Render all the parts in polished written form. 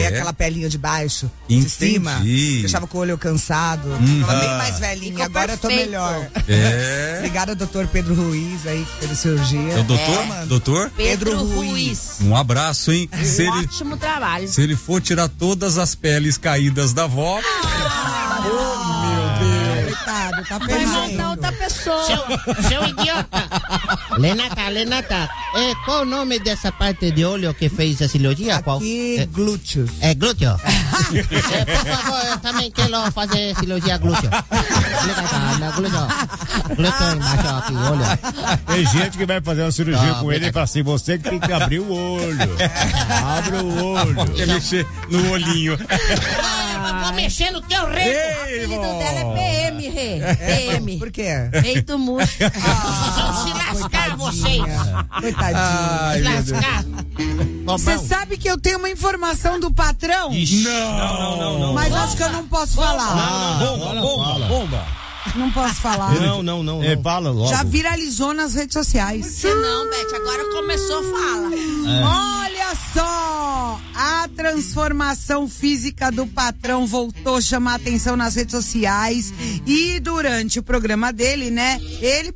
aquela pelinha de baixo, Entendi. de cima. Deixava com o olho cansado. Tava bem mais velhinha. Ficou agora perfeito. Eu tô melhor. Obrigada, doutor Pedro Ruiz aí, pela cirurgia. É o doutor? Pedro Ruiz. Um abraço, hein? Ótimo trabalho. Se ele for tirar todas as peles caídas da avó. Oh, meu Deus. Coitado, tá vai matar outra pessoa. Seu idiota. Lenata, qual o nome dessa parte de olho que fez a cirurgia? Aqui, glúteos. É glúteo? Por favor, eu também quero fazer cirurgia glúteo. Glúteo embaixo aqui, olho. Tem gente que vai fazer uma cirurgia com ele e fala assim, você que tem que abrir o olho. Abra o olho. Quer mexer no olhinho. Vou mexer no teu rei. O apelido dela é PM, Rê. PM. Por quê? Peito murcho. Se lascar vocês. Coitadinho. Lascar. Você sabe que eu tenho uma informação do patrão? Não. Mas acho que eu não posso falar. Bomba. Não posso falar. Não. Fala logo. Já viralizou nas redes sociais. Você não, Beth, agora começou, fala. Olha só, a transformação física do patrão voltou a chamar atenção nas redes sociais e durante o programa dele, né, ele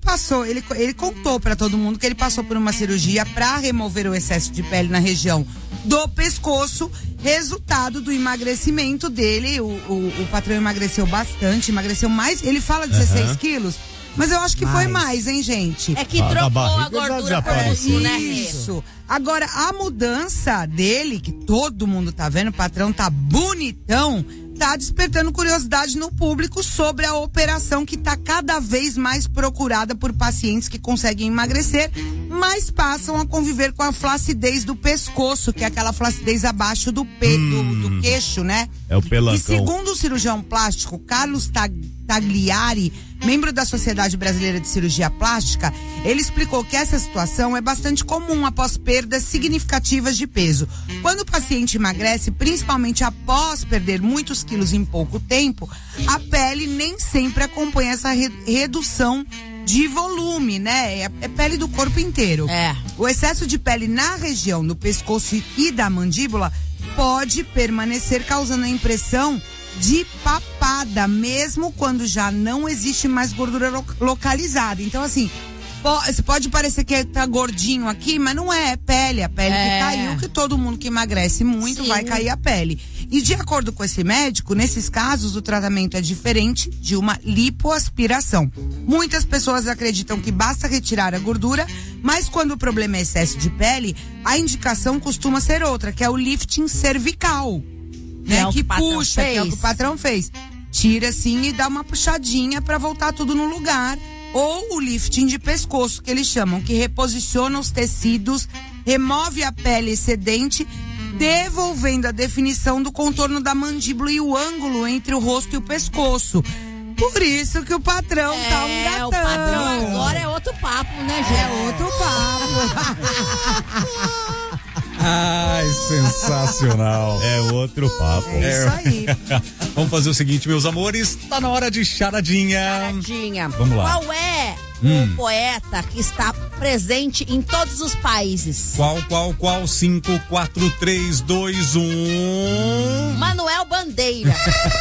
contou pra todo mundo que ele passou por uma cirurgia pra remover o excesso de pele na região do pescoço, resultado do emagrecimento dele. O patrão emagreceu bastante, emagreceu mais, ele fala 16 quilos, mas eu acho que foi mais, hein, gente? É que trocou a gordura por músculo, né? Isso. Agora, a mudança dele, que todo mundo tá vendo, o patrão tá bonitão, tá despertando curiosidade no público sobre a operação que tá cada vez mais procurada por pacientes que conseguem emagrecer, mas passam a conviver com a flacidez do pescoço, que é aquela flacidez abaixo do queixo, né? É o pelancão. E segundo o cirurgião plástico Carlos Tagliari, membro da Sociedade Brasileira de Cirurgia Plástica, ele explicou que essa situação é bastante comum após perdas significativas de peso. Quando o paciente emagrece, principalmente após perder muitos quilos em pouco tempo, a pele nem sempre acompanha essa redução de volume, né? É pele do corpo inteiro. O excesso de pele na região do pescoço e da mandíbula pode permanecer causando a impressão de papada, mesmo quando já não existe mais gordura localizada. Então, assim, pode parecer que tá gordinho aqui, mas não é pele. A pele que caiu, que todo mundo que emagrece muito vai cair a pele. E de acordo com esse médico, nesses casos o tratamento é diferente de uma lipoaspiração. Muitas pessoas acreditam que basta retirar a gordura, mas quando o problema é excesso de pele, a indicação costuma ser outra, que é o lifting cervical. Né, que puxa, que é o que o patrão fez. Tira assim e dá uma puxadinha pra voltar tudo no lugar. Ou o lifting de pescoço, que eles chamam, que reposiciona os tecidos, remove a pele excedente, devolvendo a definição do contorno da mandíbula e o ângulo entre o rosto e o pescoço. Por isso que o patrão tá um gatão. O patrão agora é outro papo, né, gente? É outro papo. Ai, sensacional. É outro papo. É isso aí. Vamos fazer o seguinte, meus amores, tá na hora de charadinha. Charadinha. Vamos lá. Qual é o poeta que está presente em todos os países? Qual? 5, 4, 3, 2, 1. Manuel Bandeira.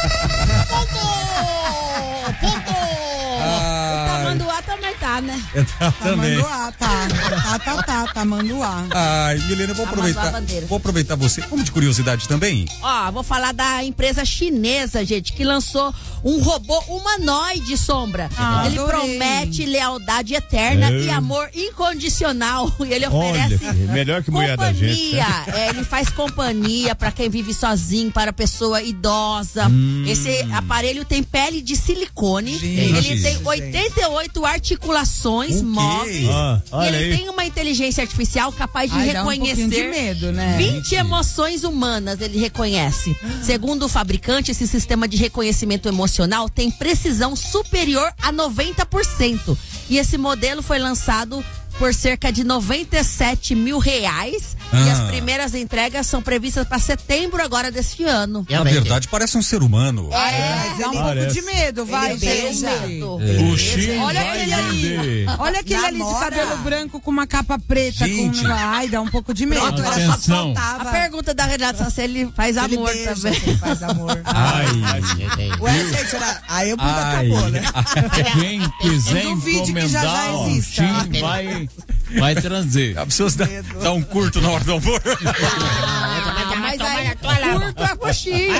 Ponto! Tamanduá também tá, né? Também. Tamanduá. Ai, Milena, eu vou aproveitar você. Como de curiosidade também? Vou falar da empresa chinesa, gente, que lançou um robô humanoide, Sombra. Ele promete lealdade eterna e amor incondicional. E ele oferece melhor que mulher da gente. Ele faz companhia para quem vive sozinho, para pessoa idosa. Esse aparelho tem pele de silicone. Ele tem 88 articulações móveis. E ele tem uma inteligência artificial capaz de reconhecer de medo, né? 20 emoções humanas, ele reconhece. Segundo o fabricante, esse sistema de reconhecimento emocional tem precisão superior a 90%. E esse modelo foi lançado por cerca de R$97 mil. E as primeiras entregas são previstas para setembro agora deste ano. Na verdade, parece um ser humano. Mas dá um pouco de medo, vai, gente. Olha aquele ali. Olha aquele ali de cabelo branco com uma capa preta. Ai, dá um pouco de medo. Pronto, era só que faltava. A pergunta da Renata, se ele faz amor também. Ele faz amor. Ué, gente, aí o mundo acabou, né? Quem quiser encomendar, o Tim vai trazer. A pessoa dá um curto na hora do amor. Mas aí, curto a coxinha.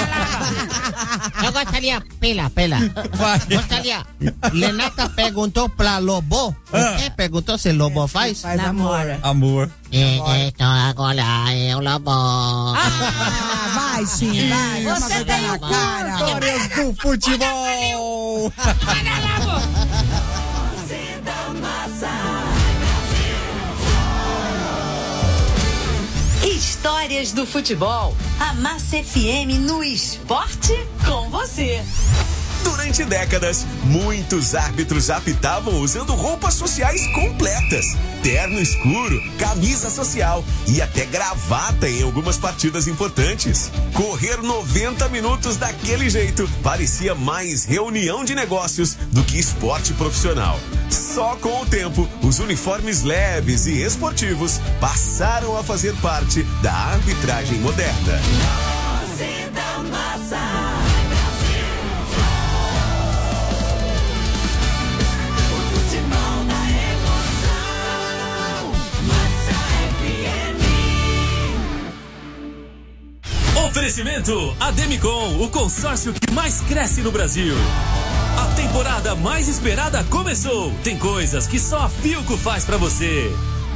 Eu gostaria, pela. Gostaria. Renata perguntou pra Lobo. O que perguntou se Lobo faz? Faz amor. Amor. Então agora é o Lobo. Vai, sim, vai. Você tem o cara. Histórias do futebol. Histórias do futebol. A Massa FM no esporte com você. Durante décadas, muitos árbitros apitavam usando roupas sociais completas. Terno escuro, camisa social e até gravata em algumas partidas importantes. Correr 90 minutos daquele jeito parecia mais reunião de negócios do que esporte profissional. Só com o tempo, os uniformes leves e esportivos passaram a fazer parte da arbitragem moderna. Oferecimento Ademicon, o consórcio que mais cresce no Brasil. A temporada mais esperada começou. Tem coisas que só a Philco faz pra você.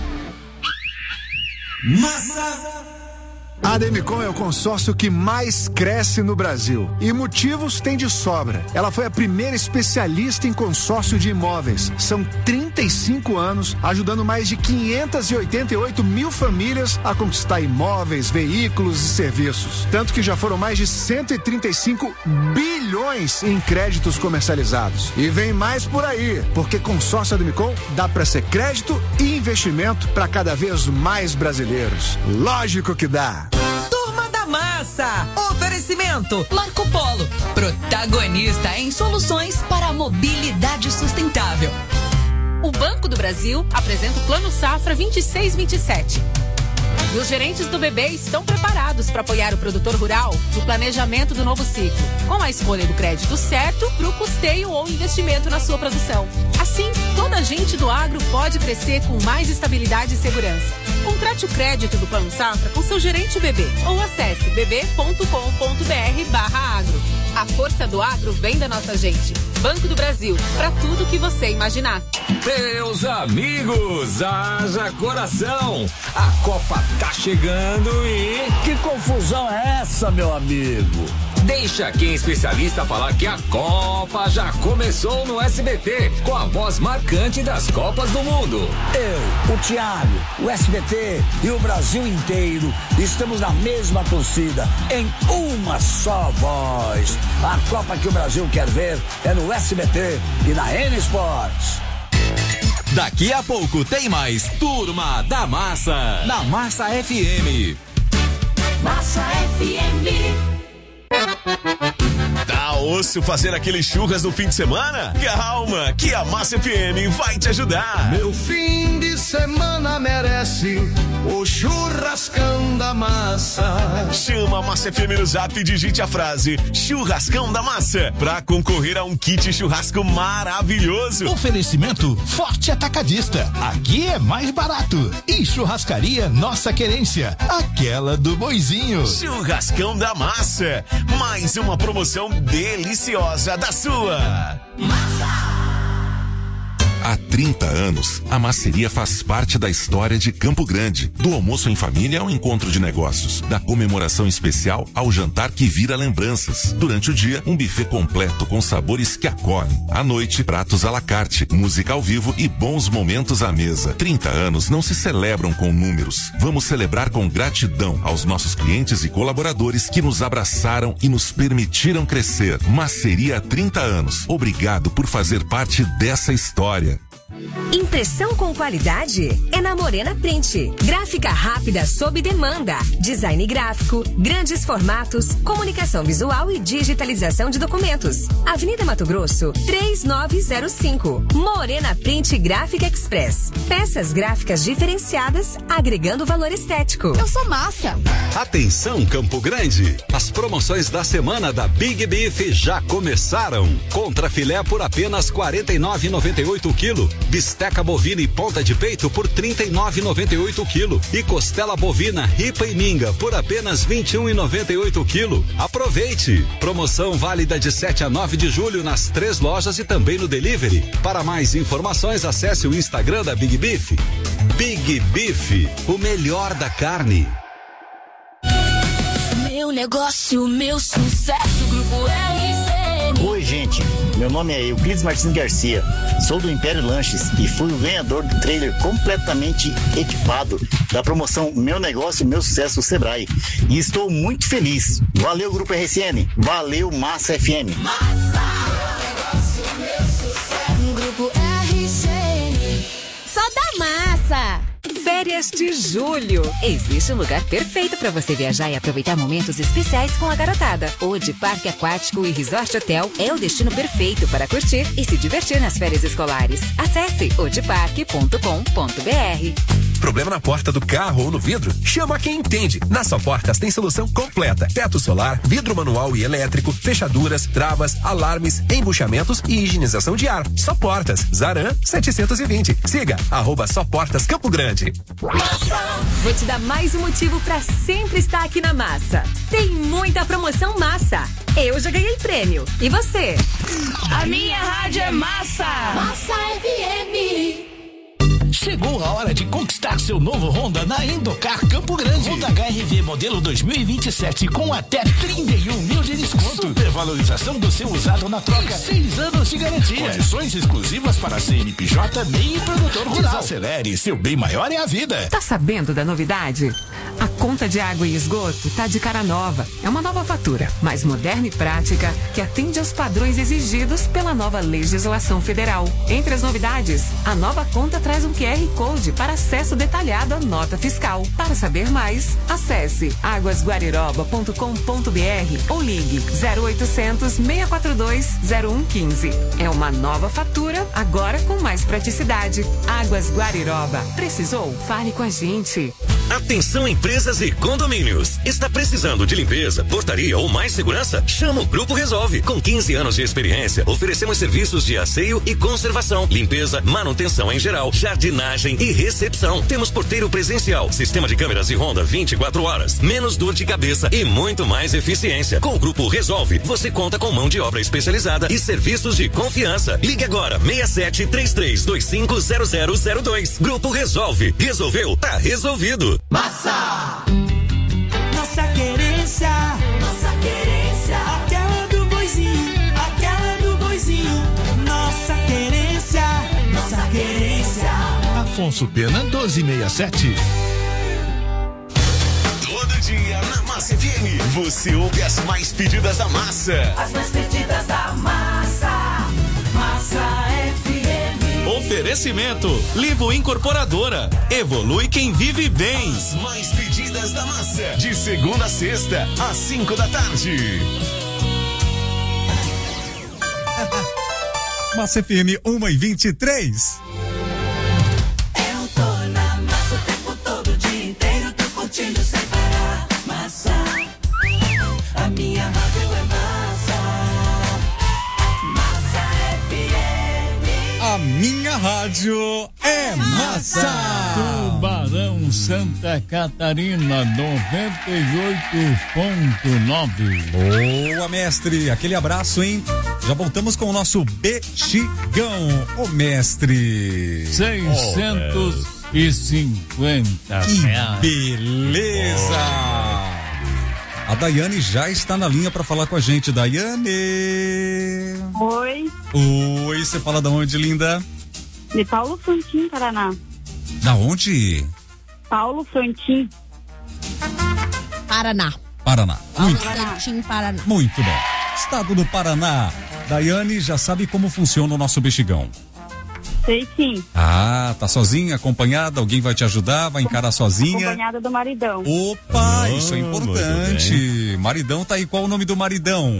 Massa. A Ademicon é o consórcio que mais cresce no Brasil. E motivos tem de sobra. Ela foi a primeira especialista em consórcio de imóveis. São 35 anos ajudando mais de 588 mil famílias a conquistar imóveis, veículos e serviços. Tanto que já foram mais de 135 bilhões em créditos comercializados. E vem mais por aí, porque consórcio Ademicon dá para ser crédito e investimento para cada vez mais brasileiros. Lógico que dá. Turma da Massa. Oferecimento Marco Polo, protagonista em soluções para a mobilidade sustentável. O Banco do Brasil apresenta o Plano Safra 26-27. E os gerentes do BB estão preparados para apoiar o produtor rural no planejamento do novo ciclo, com a escolha do crédito certo para o custeio ou investimento na sua produção. Assim, toda a gente do agro pode crescer com mais estabilidade e segurança. Contrate o crédito do Plano Safra com seu gerente BB ou acesse bb.com.br/agro. A força do agro vem da nossa gente. Banco do Brasil, para tudo que você imaginar. Meus amigos, haja coração. A Copa tá chegando e... Que confusão é essa, meu amigo? Deixa quem é especialista falar que a Copa já começou no SBT, com a voz marcante das Copas do Mundo. Eu, o Thiago, o SBT e o Brasil inteiro estamos na mesma torcida, em uma só voz. A Copa que o Brasil quer ver é no SBT e na N Sports. Daqui a pouco tem mais Turma da Massa, na Massa FM. Massa FM. Tá osso fazer aquele churras no fim de semana? Calma, que a Massa FM vai te ajudar. Meu fim de semana merece o churrascão da massa. Chama a Massa FM no Zap e digite a frase Churrascão da Massa pra concorrer a um kit churrasco maravilhoso. Oferecimento Forte Atacadista. Aqui é mais barato. E Churrascaria Nossa Querência, aquela do Boizinho. Churrascão da Massa, mais uma promoção deliciosa da sua Massa. Há 30 anos, a Masseria faz parte da história de Campo Grande. Do almoço em família ao encontro de negócios. Da comemoração especial ao jantar que vira lembranças. Durante o dia, um buffet completo com sabores que acolhem. À noite, pratos à la carte, música ao vivo e bons momentos à mesa. 30 anos não se celebram com números. Vamos celebrar com gratidão aos nossos clientes e colaboradores que nos abraçaram e nos permitiram crescer. Masseria há 30 anos. Obrigado por fazer parte dessa história. Impressão com qualidade é na Morena Print. Gráfica rápida sob demanda. Design gráfico, grandes formatos, comunicação visual e digitalização de documentos. Avenida Mato Grosso, 3905. Morena Print Gráfica Express. Peças gráficas diferenciadas, agregando valor estético. Eu sou Massa. Atenção, Campo Grande. As promoções da semana da Big Beef já começaram. Contra filé por apenas R$ 49,98 o quilo. Bisteca bovina e ponta de peito por R$ 39,98 o quilo. E costela bovina, ripa e minga por apenas R$ 21,98 o quilo. Aproveite! Promoção válida de 7 a 9 de julho nas 3 lojas e também no delivery. Para mais informações, acesse o Instagram da Big Beef. Big Beef, o melhor da carne. Meu negócio, meu sucesso, Grupo RCN. Oi, gente. Meu nome é Euclides Martins Garcia. Sou do Império Lanches e fui o ganhador do trailer completamente equipado da promoção Meu Negócio, Meu Sucesso do Sebrae. E estou muito feliz. Valeu, Grupo RCN. Valeu, Massa FM. Massa! Meu negócio, meu sucesso. Grupo RCN. Só da massa! Férias de julho. Existe um lugar perfeito para você viajar e aproveitar momentos especiais com a garotada. O de Parque Aquático e Resort Hotel é o destino perfeito para curtir e se divertir nas férias escolares. Acesse odeparque.com.br. Problema na porta do carro ou no vidro? Chama quem entende. Na Só Portas tem solução completa. Teto solar, vidro manual e elétrico, fechaduras, travas, alarmes, embuchamentos e higienização de ar. Só Portas, Zaran 720. Siga @Só Portas Campo Grande. Vou te dar mais um motivo para sempre estar aqui na Massa. Tem muita promoção Massa. Eu já ganhei prêmio. E você? A minha rádio é Massa. Massa FM. Chegou a hora de conquistar seu novo Honda na Indocar Campo Grande. Honda HR-V modelo 2027 com até 31 mil de desconto. Supervalorização do seu usado na troca. 6 anos de garantia. Condições exclusivas para CNPJ, MEI e produtor rural. Desacelere, seu bem maior é a vida. Tá sabendo da novidade? A conta de água e esgoto tá de cara nova. É uma nova fatura, mais moderna e prática, que atende aos padrões exigidos pela nova legislação federal. Entre as novidades, a nova conta traz um QR Code para acesso detalhado à nota fiscal. Para saber mais, acesse aguasguariroba.com.br ou ligue 0800 642 0115. É uma nova fatura, agora com mais praticidade. Águas Guariroba. Precisou? Fale com a gente. Atenção, empresas e condomínios. Está precisando de limpeza, portaria ou mais segurança? Chama o Grupo Resolve. Com 15 anos de experiência, oferecemos serviços de asseio e conservação, limpeza, manutenção em geral, jardinagem e recepção. Temos porteiro presencial, sistema de câmeras e ronda 24 horas, menos dor de cabeça e muito mais eficiência. Com o Grupo Resolve, você conta com mão de obra especializada e serviços de confiança. Ligue agora, 6733250002. Grupo Resolve. Resolveu? Tá resolvido. Massa! Nossa querência, aquela do boizinho, nossa querência. Afonso Pena 1267. Todo dia na Massa FM, você ouve as mais pedidas da massa. As mais pedidas da massa, Massa FM. Oferecimento Livo Incorporadora. Evolui quem vive bem. As mais pedidas da massa. De segunda a sexta, às 5 da tarde. Massa FM 1h23. Eu tô na massa o tempo todo, o dia inteiro, tô curtindo sem parar. Massa, a minha rádio é massa. Massa FM. A minha rádio é massa. Tubarão, Santa Catarina, 98.9. Boa, mestre. Aquele abraço, hein? Já voltamos com o nosso Bexigão. Ô, mestre. 650 reais. Beleza. A Daiane já está na linha para falar com a gente. Daiane. Oi. Oi, você fala da onde, linda? De Paulo Fontim, Paraná. Da onde? Paulo Fontim. Paraná. Paraná. Paulo Fontim, Paraná. Muito bem. Estado do Paraná. Daiane já sabe como funciona o nosso Bexigão. Sei sim. Ah, tá sozinha, acompanhada? Alguém vai te ajudar? Vai encarar sozinha? Acompanhada do maridão. Opa, isso é importante. Maridão tá aí, qual o nome do maridão?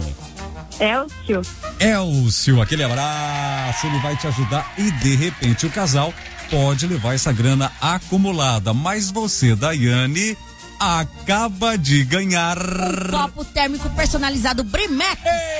Elcio, aquele abraço, ele vai te ajudar e de repente o casal pode levar essa grana acumulada. Mas você, Daiane, acaba de ganhar um copo térmico personalizado Brimex.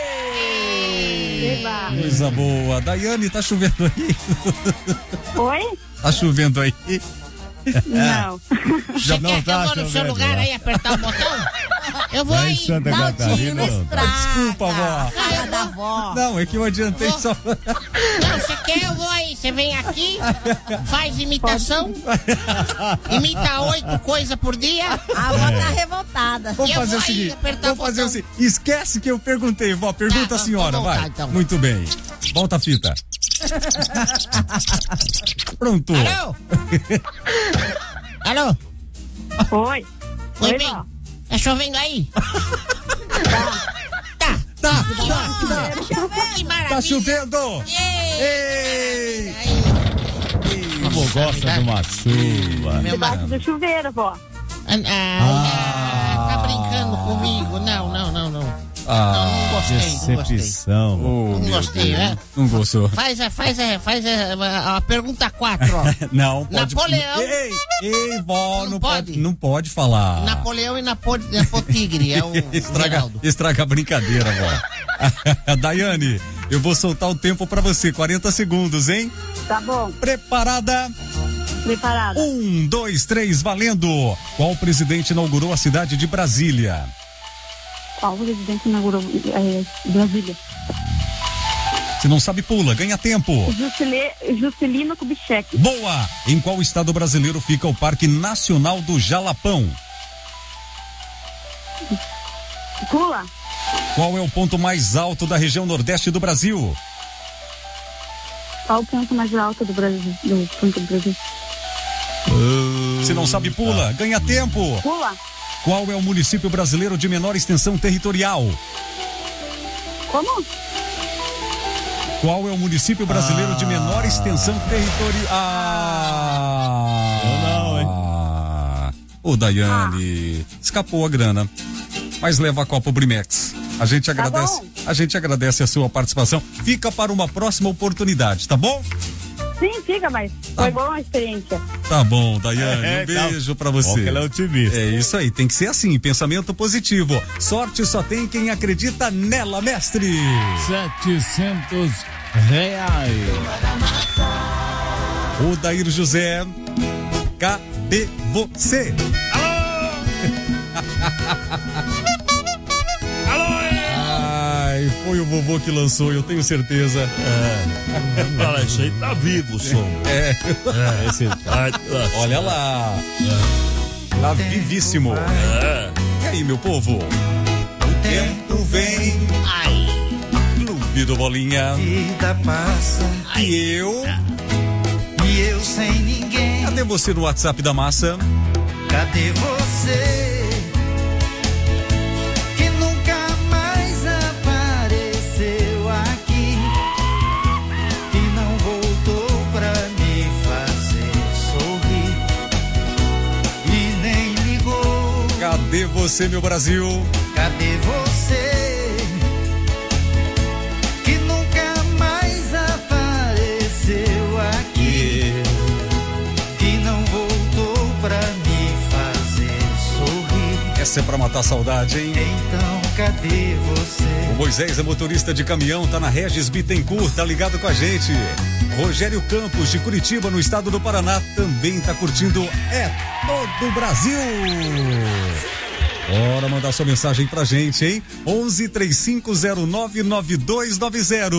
Coisa boa. Daiane, tá chovendo aí? Oi? Tá chovendo aí? Não. Já Você quer que eu vou no seu lugar aí apertar o botão? Eu vou aí. Desculpa, vó. Cara da vó. Não, é que eu adiantei só. Não, você quer, eu vou aí. Você vem aqui, faz imitação, imita 8 coisas por dia. A avó tá revoltada. Vamos fazer o seguinte. Esquece que eu perguntei, vó. Pergunta a senhora, vai. Então. Muito bem. Volta a fita. Pronto. Alô? Oi. Oi, bem. Tá chovendo aí? Tá. Que maravilha. Tá chovendo. Ei. Como gosta de uma chuva. Debaixo do chuveiro, vó. Tá brincando comigo? Não. Não gostei. Decepção. Não gostei, né? Não gostou. Faz a pergunta 4, ó. Não, pode. Napoleão. Ei, vó, Não pode? Não pode falar. Napoleão e Napotigre, é o Geraldo. Estraga a brincadeira, vó. Daiane, eu vou soltar o tempo pra você, 40 segundos, hein? Tá bom. Preparada? Preparada. 1, 2, 3, valendo. Qual presidente inaugurou a cidade de Brasília? Qual presidente inaugurou Brasília? Se não sabe, pula, ganha tempo. Juscelino Kubitschek. Boa! Em qual estado brasileiro fica o Parque Nacional do Jalapão? Pula. Qual é o ponto mais alto da região nordeste do Brasil? Qual o ponto mais alto do Brasil? Se não sabe, pula, ganha tempo. Pula. Qual é o município brasileiro de menor extensão territorial? Como? Qual é o município brasileiro de menor extensão territorial? Não, hein? Ô, Daiane, escapou a grana, mas leva a Copa Brimex. A gente agradece a sua participação. Fica para uma próxima oportunidade, tá bom? Sim, fica, mas foi boa a experiência. Tá bom, Daiane, um beijo pra você. Bom que ela é otimista. É isso aí, tem que ser assim, pensamento positivo. Sorte só tem quem acredita nela, mestre. R$700. O Dair José, cadê você? Ai, foi o vovô que lançou, eu tenho certeza. Fala, isso aí tá vivo o som. Olha lá. Tá vivíssimo. E aí, meu povo? O tempo vem. Clube do Bolinha. Vida passa. E eu sem ninguém. Cadê você no WhatsApp da Massa? Cadê você? Cadê você, meu Brasil? Cadê você? Que nunca mais apareceu aqui. Que não voltou pra me fazer sorrir. Essa é pra matar a saudade, hein? Então cadê você? O Moisés é motorista de caminhão, tá na Regis Bittencourt, tá ligado com a gente. Rogério Campos, de Curitiba, no estado do Paraná, também tá curtindo todo o Brasil. Bora mandar sua mensagem pra gente, hein? 1135099290.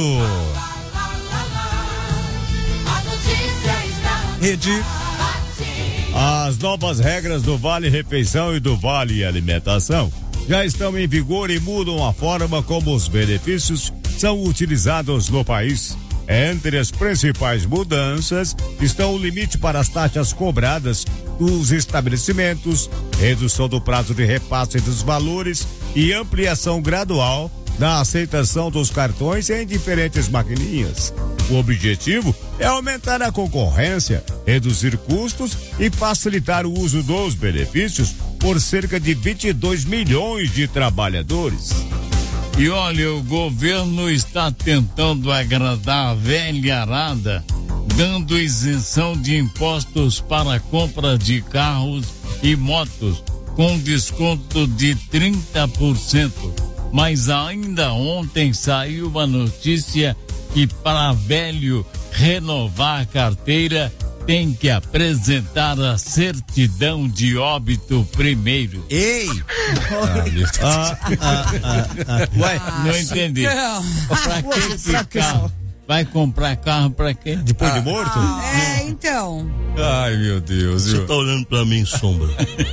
Rede. As novas regras do Vale Refeição e do Vale Alimentação já estão em vigor e mudam a forma como os benefícios são utilizados no país. Entre as principais mudanças estão o limite para as taxas cobradas dos estabelecimentos, redução do prazo de repasse dos valores e ampliação gradual da aceitação dos cartões em diferentes maquininhas. O objetivo é aumentar a concorrência, reduzir custos e facilitar o uso dos benefícios por cerca de 22 milhões de trabalhadores. E olha, o governo está tentando agradar a velharada, dando isenção de impostos para a compra de carros e motos, com desconto de 30%. Mas ainda ontem saiu uma notícia que para velho renovar a carteira tem que apresentar a certidão de óbito primeiro. Ei! Ué, não entendi. Pra que carro? Vai comprar carro pra quê? Depois de morto? Então. Ai, meu Deus. Você tá olhando pra mim, Sombra.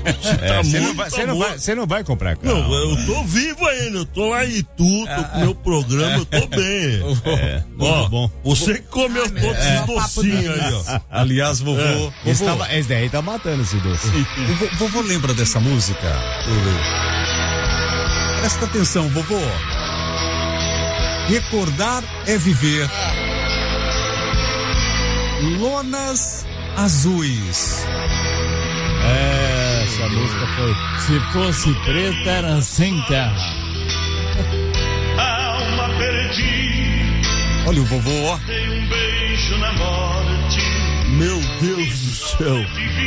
Você não vai comprar carro. Não, eu tô vivo ainda. Eu tô lá em Itu, tô com o meu programa, eu tô bem. Ó, bom. Você que comeu todos os docinhos aí, ó. Aliás, vovô. Esse daí tá matando esse doce. Vovô lembra dessa música? Presta atenção, vovô. Recordar é viver. Lonas azuis. Essa música foi. Se fosse preta, era sem terra. Alma perdida. Olha o vovô. Dei um beijo na morte. Meu Deus do céu.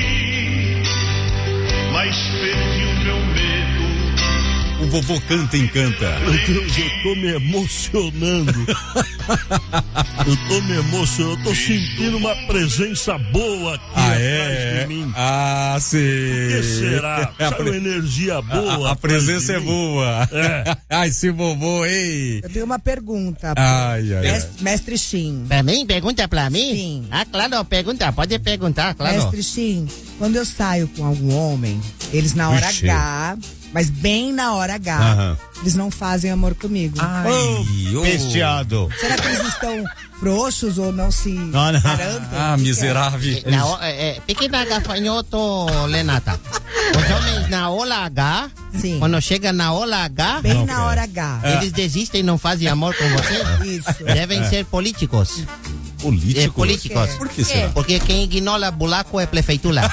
Mas perdi o meu medo. O vovô canta e encanta. Meu Deus, eu tô me emocionando. Eu tô sentindo uma presença boa aqui atrás de mim. Ah, sim. Por que será? Sabe uma energia boa? A presença é boa. É. Ai, esse vovô, ei. Eu tenho uma pergunta. Ai. Mestre Shin. Pra mim? Pergunta pra mim? Sim. Ah, claro, pergunta. Pode perguntar, claro. Mestre Shin, quando eu saio com algum homem, eles na hora H, mas bem na hora H, eles não fazem amor comigo. Ai, Pesteado. Será que eles estão frouxos ou não se garantem? Ah, miserável. Pequena gafanhoto, Lenata. Os homens na hora H, quando chega na hora H, bem na hora H, eles desistem e não fazem amor com você? Isso. Devem ser políticos. Políticos. Por que será? Porque quem ignora buraco é prefeitura.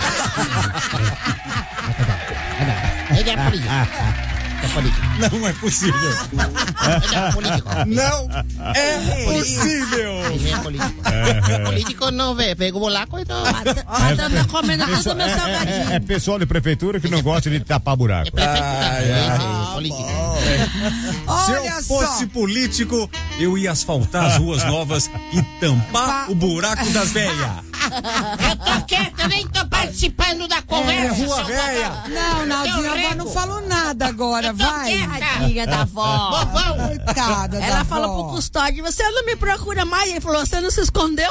Ele é político. Não é possível. Ele é político. Não é possível. Ele é político. Político não vê. Pega o buraco e não. Tá comendo tudo meu salgadinho. É pessoal de prefeitura que não gosta de tapar buraco. Político. Se eu fosse político, eu ia asfaltar as ruas novas e tampar o buraco das velhas. Eu tô quieto, eu nem tô participando da conversa. Rua velha. Não, Naldinha, a avó não falou nada agora, vai. Tadinha da avó. Coitada da Ela avó. falou pro custódio, você não me procura mais. Ele falou, você não se escondeu?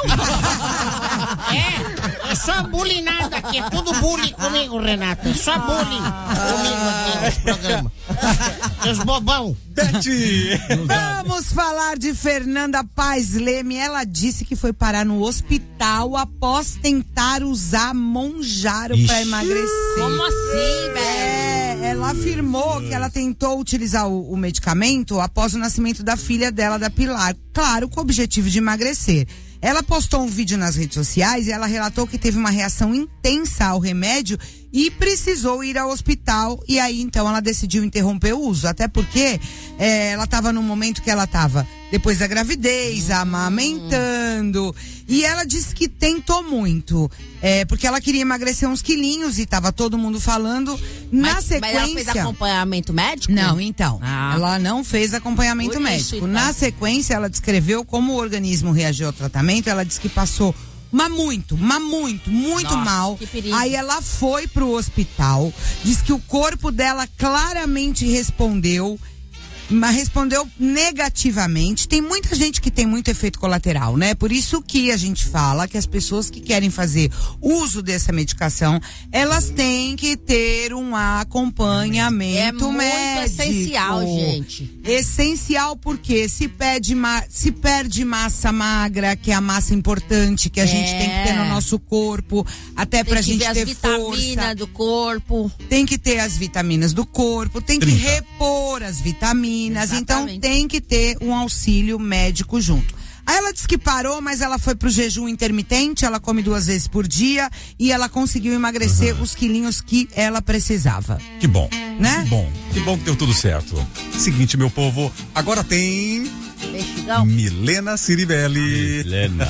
Eu sou bulinada aqui, é tudo bullying comigo, Renato. É só bullying comigo aqui nesse programa. Seus bobão. Bete. Vamos falar de Fernanda Paes Leme. Ela disse que foi parar no hospital após tentar usar Monjaro para emagrecer. Como assim, velho? Ela afirmou que ela tentou utilizar o medicamento após o nascimento da filha dela, da Pilar. Claro, com o objetivo de emagrecer. Ela postou um vídeo nas redes sociais e ela relatou que teve uma reação intensa ao remédio e precisou ir ao hospital, e aí então ela decidiu interromper o uso, até porque ela estava num momento que ela estava depois da gravidez, amamentando, e ela disse que tentou muito, porque ela queria emagrecer uns quilinhos e estava todo mundo falando. Mas ela fez acompanhamento médico? Não, então, ela não fez acompanhamento médico. Então. Na sequência, ela descreveu como o organismo reagiu ao tratamento. Ela disse que passou muito mal. Que perigo. Aí ela foi pro hospital, diz que o corpo dela claramente respondeu, mas respondeu negativamente. Tem muita gente que tem muito efeito colateral, né? Por isso que a gente fala que as pessoas que querem fazer uso dessa medicação, elas têm que ter um acompanhamento médico. Essencial, gente. Essencial porque se perde massa magra, que é a massa importante que a gente tem que ter no nosso corpo, até pra gente ter as vitaminas do corpo. Tem que ter as vitaminas do corpo, tem que repor repor as vitaminas. Exatamente. Então tem que ter um auxílio médico junto. Aí ela disse que parou, mas ela foi pro jejum intermitente, ela come 2 vezes por dia e ela conseguiu emagrecer os quilinhos que ela precisava. Que bom. Né? Que bom que deu tudo certo. Seguinte, meu povo, agora tem Milena Ciribelli. Milena.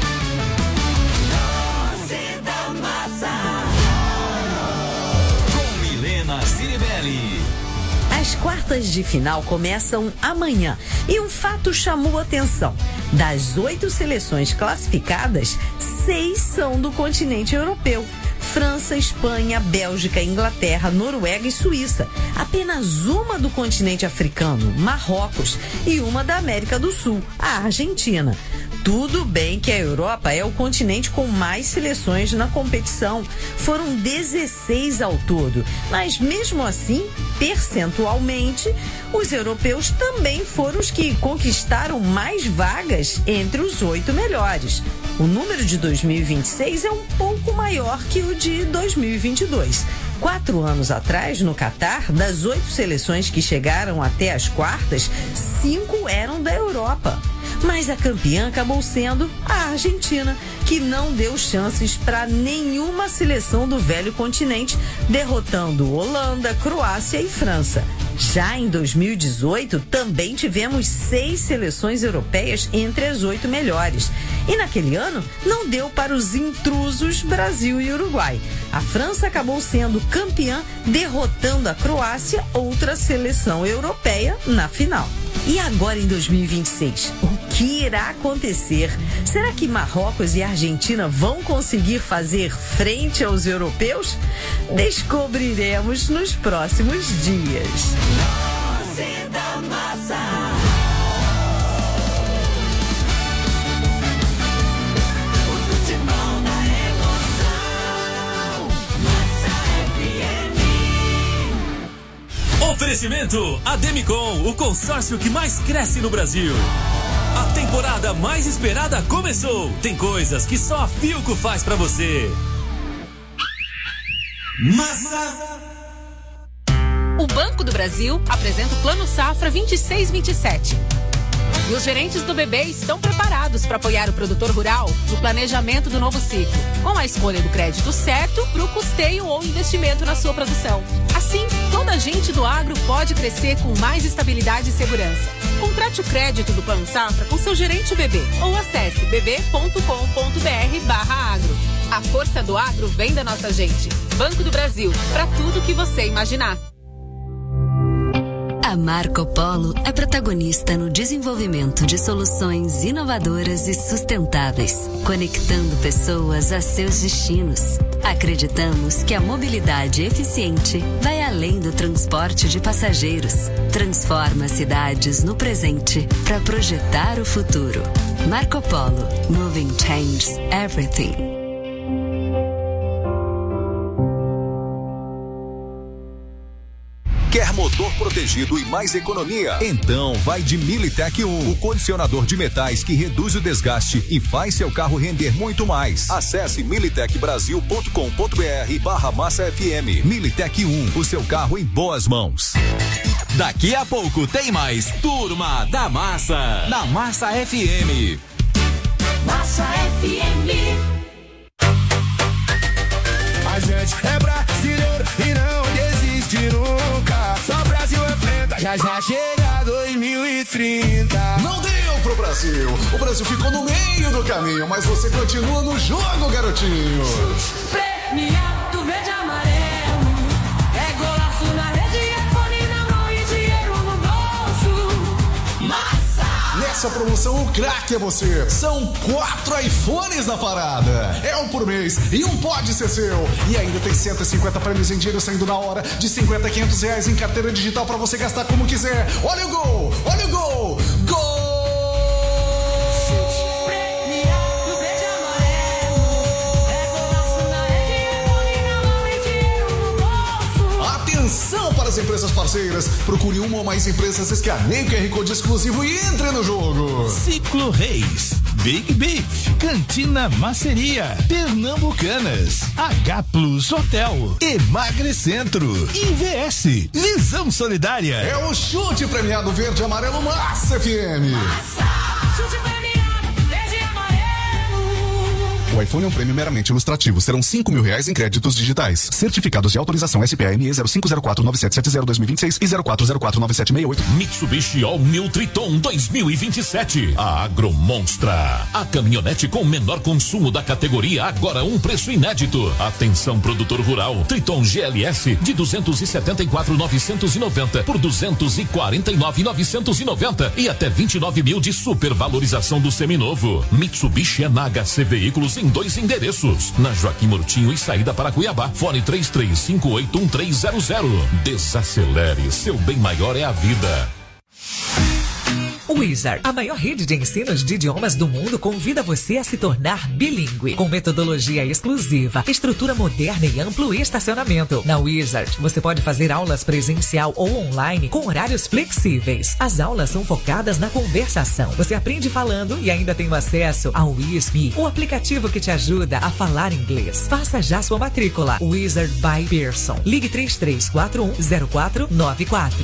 Com Milena Ciribelli. As quartas de final começam amanhã e um fato chamou atenção. Das 8 seleções classificadas, 6 são do continente europeu. França, Espanha, Bélgica, Inglaterra, Noruega e Suíça. Apenas uma do continente africano, Marrocos, e uma da América do Sul, a Argentina. Tudo bem que a Europa é o continente com mais seleções na competição. Foram 16 ao todo, mas mesmo assim, percentualmente, os europeus também foram os que conquistaram mais vagas entre os 8 melhores. O número de 2026 é um pouco maior que o de 2022. 4 anos atrás, no Catar, das 8 seleções que chegaram até as quartas, 5 eram da Europa. Mas a campeã acabou sendo a Argentina, que não deu chances para nenhuma seleção do velho continente, derrotando Holanda, Croácia e França. Já em 2018, também tivemos 6 seleções europeias entre as 8 melhores. E naquele ano, não deu para os intrusos Brasil e Uruguai. A França acabou sendo campeã, derrotando a Croácia, outra seleção europeia, na final. E agora em 2026, o que irá acontecer? Será que Marrocos e Argentina vão conseguir fazer frente aos europeus? Descobriremos nos próximos dias. Oferecimento Ademicon, o consórcio que mais cresce no Brasil. A temporada mais esperada começou. Tem coisas que só a Philco faz pra você. Massa. O Banco do Brasil apresenta o Plano Safra 2627. E os gerentes do BB estão preparados para apoiar o produtor rural no planejamento do novo ciclo, com a escolha do crédito certo para o custeio ou investimento na sua produção. Assim, toda a gente do agro pode crescer com mais estabilidade e segurança. Contrate o crédito do Plano Safra com seu gerente BB ou acesse bb.com.br/agro. A força do agro vem da nossa gente. Banco do Brasil, para tudo que você imaginar. A Marco Polo é protagonista no desenvolvimento de soluções inovadoras e sustentáveis, conectando pessoas a seus destinos. Acreditamos que a mobilidade eficiente vai além do transporte de passageiros. Transforma cidades no presente para projetar o futuro. Marco Polo. Moving changes everything. Quer motor protegido e mais economia? Então vai de Militec 1, o condicionador de metais que reduz o desgaste e faz seu carro render muito mais. Acesse militecbrasil.com.br/Massa FM. Militec 1, o seu carro em boas mãos. Daqui a pouco tem mais Turma da Massa, na Massa FM. Massa FM. A gente é brasileiro e não desiste nunca. Só Brasil enfrenta, já chega 2030. Não deu pro Brasil. O Brasil ficou no meio do caminho, mas você continua no jogo, garotinho. Premiado verde e amarelo. É golaço na rede, é fone na mão e dinheiro no bolso. Massa! Nessa promoção, o craque é você. São 4 iPhones na parada. É um por mês e um pode ser seu. E ainda tem 150 prêmios em dinheiro saindo na hora, de 50 a 500 reais em carteira digital pra você gastar como quiser. Olha o gol! Olha o gol! Gol! Atenção para as empresas parceiras. Procure uma ou mais empresas, escaneie o QR Code exclusivo e entre no jogo. Ciclo Reis. Big Beef, Cantina Maceria, Pernambucanas, H Plus Hotel, Emagrecentro, IVS, Visão Solidária. É o chute premiado verde e amarelo Massa FM. Chute premiado, verde e amarelo. O iPhone é um prêmio meramente ilustrativo. Serão R$5.000 em créditos digitais. Certificados de autorização SPME 05049770-2026 e 04049768. Mitsubishi All New Triton 2027. A Agromonstra. A caminhonete com menor consumo da categoria, agora um preço inédito. Atenção, produtor rural. Triton GLS de 274.990 por 249.990 e até 29.000 de supervalorização do seminovo. Mitsubishi é na HC Veículos em 2 endereços. Na Joaquim Murtinho e saída para Cuiabá. Fone 33581300. Desacelere, seu bem maior é a vida. Wizard, a maior rede de ensinos de idiomas do mundo, convida você a se tornar bilíngue, com metodologia exclusiva, estrutura moderna e amplo estacionamento. Na Wizard, você pode fazer aulas presencial ou online com horários flexíveis. As aulas são focadas na conversação. Você aprende falando e ainda tem acesso ao WISP, o aplicativo que te ajuda a falar inglês. Faça já sua matrícula. Wizard by Pearson. Ligue 33410494.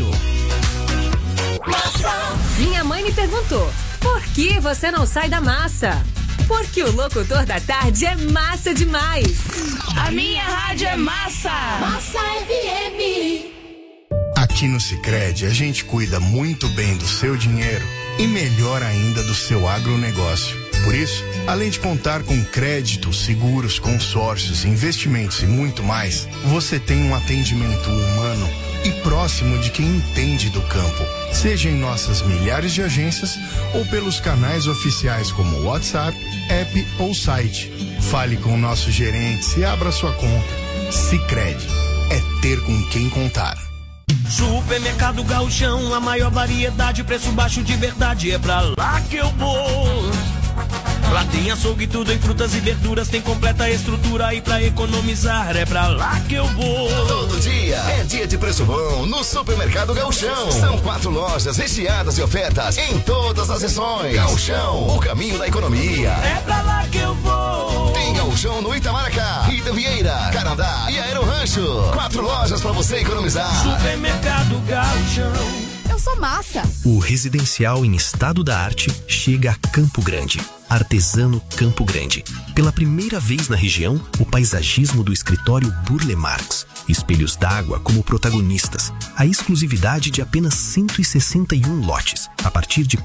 Minha mãe me perguntou: por que você não sai da massa? Porque o locutor da tarde é massa demais. A minha rádio é massa. Massa FM. Aqui no Sicredi a gente cuida muito bem do seu dinheiro e melhor ainda do seu agronegócio. Por isso, além de contar com crédito, seguros, consórcios, investimentos e muito mais, você tem um atendimento humano e próximo de quem entende do campo. Seja em nossas milhares de agências ou pelos canais oficiais como WhatsApp, app ou site. Fale com o nosso gerente e abra sua conta. Sicredi é ter com quem contar. Supermercado Gauchão, a maior variedade, preço baixo de verdade, é pra lá que eu vou. Lá tem açougue, tudo em frutas e verduras, tem completa estrutura e pra economizar é pra lá que eu vou. Todo dia é dia de preço bom no Supermercado Gauchão. São 4 lojas recheadas de ofertas em todas as seções. Gauchão, o caminho da economia. É pra lá que eu vou. Tem Gauchão no Itamaracá, Rita Vieira, Canadá e Aero Rancho. 4 lojas pra você economizar. Supermercado Gauchão. Eu sou massa. O residencial em estado da arte chega a Campo Grande. Artesano Campo Grande. Pela primeira vez na região, o paisagismo do escritório Burle Marx. Espelhos d'água como protagonistas. A exclusividade de apenas 161 lotes, a partir de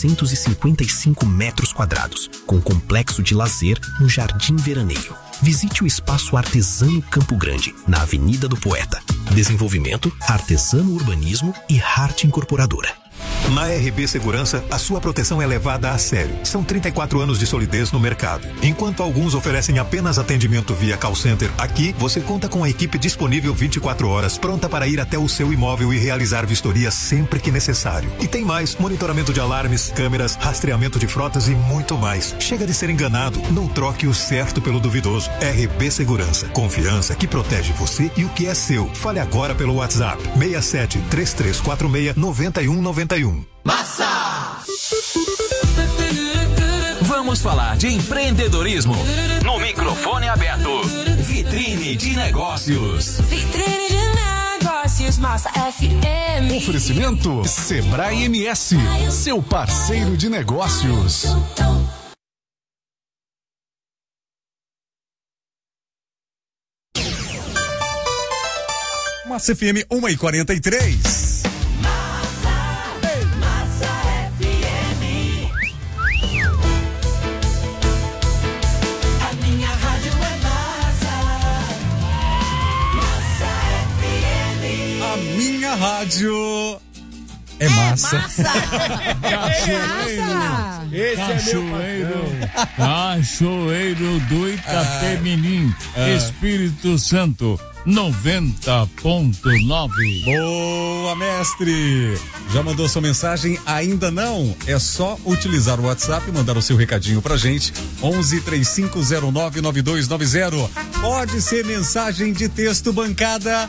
455 metros quadrados, com complexo de lazer no Jardim Veraneio. Visite o Espaço Artesano Campo Grande, na Avenida do Poeta. Desenvolvimento, Artesano Urbanismo e Hart Incorporadora. Na RB Segurança, a sua proteção é levada a sério. São 34 anos de solidez no mercado. Enquanto alguns oferecem apenas atendimento via call center, aqui você conta com a equipe disponível 24 horas, pronta para ir até o seu imóvel e realizar vistoria sempre que necessário. E tem mais: monitoramento de alarmes, câmeras, rastreamento de frotas e muito mais. Chega de ser enganado, não troque o certo pelo duvidoso. RB Segurança, confiança que protege você e o que é seu. Fale agora pelo WhatsApp 67 3346 9191. Massa! Vamos falar de empreendedorismo no microfone aberto. Vitrine de Negócios. Vitrine de Negócios, Massa FM. Oferecimento Sebrae MS, seu parceiro de negócios. Massa FM 1h43. Minha rádio é massa. Cachoeiro. Esse Cachoeiro do Itapemirim, Espírito Santo, 90.9. Boa, mestre. Já mandou sua mensagem? Ainda não? É só utilizar o WhatsApp e mandar o seu recadinho pra gente. 1135099290. Pode ser mensagem de texto, bancada?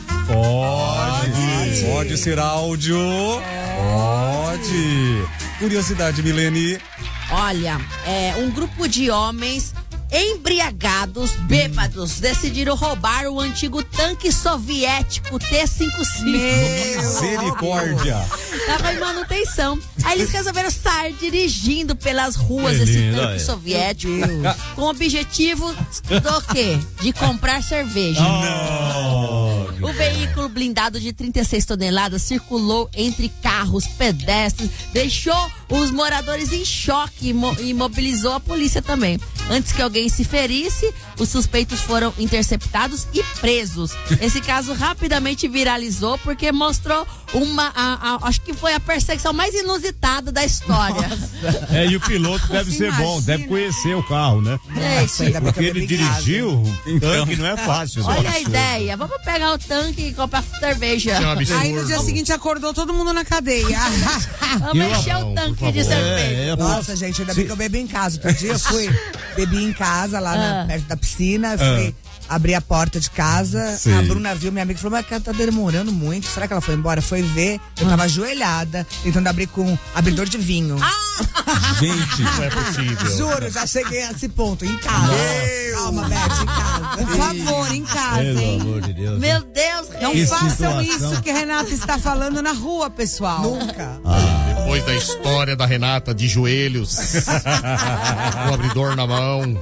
Pode ser áudio? Pode. Curiosidade, Milene. Olha, um grupo de homens embriagados, bêbados, decidiram roubar o antigo tanque soviético T-55. Misericórdia! Tava em manutenção. Aí eles resolveram sair dirigindo pelas ruas desse tanque soviético com o objetivo do quê? De comprar cerveja. O veículo blindado de 36 toneladas circulou entre carros, pedestres, deixou os moradores em choque e mobilizou a polícia também. Antes que alguém se ferisse, os suspeitos foram interceptados e presos. Esse caso rapidamente viralizou porque mostrou acho que foi a perseguição mais inusitada da história. E o piloto deve ser bom, deve conhecer o carro, né? Porque ele dirigiu, o tanque não é fácil. Olha a ideia, vamos pegar o tanque e comprar cerveja. Aí no dia seguinte acordou todo mundo na cadeia. Vamos encher o tanque de cerveja. Nossa, gente, ainda bem que eu bebi em casa. Outro dia eu bebi em casa, lá perto da piscina, fui abrir a porta de casa, a Bruna viu, minha amiga, falou, mas ela tá demorando muito, será que ela foi embora? Foi ver, eu tava ajoelhada, tentando abrir com abridor de vinho. Gente, não é possível. Juro, já cheguei a esse ponto, em casa. Calma, Beth, em casa. Por favor, em casa, hein? Pelo amor de Deus. Meu Deus, não façam isso que a Renata está falando na rua, pessoal. Nunca. Depois da história da Renata de joelhos, com o abridor na mão,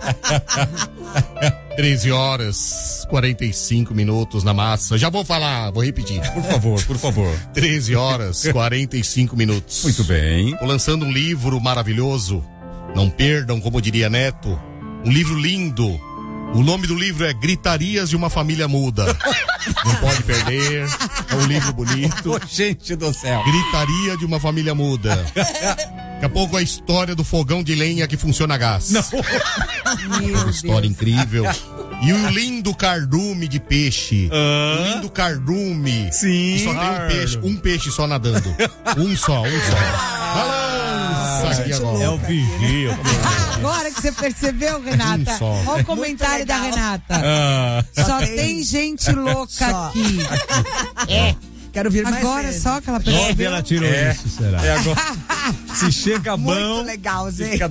13 horas, 45 minutos na massa. Já vou falar, vou repetir. Por favor. 13 horas, 45 minutos. Muito bem. Tô lançando um livro maravilhoso. Não perdam, como diria Neto. Um livro lindo. O nome do livro é Gritarias de uma Família Muda. Não pode perder. É um livro bonito. Gente do céu. Gritaria de uma Família Muda. Daqui a pouco a história do fogão de lenha que funciona a gás. Uma história incrível. E o lindo cardume de peixe. O lindo cardume. Sim. E só tem um peixe só nadando. Um só. Balança aqui agora. É o vigia. Agora que você percebeu, Renata? Olha o comentário da Renata. Só tem gente louca aqui. Quero vir mais agora vezes. só que ela percebeu. Onde ela tirou isso, será? Agora, se chega bom, muito legal, Zé. Fica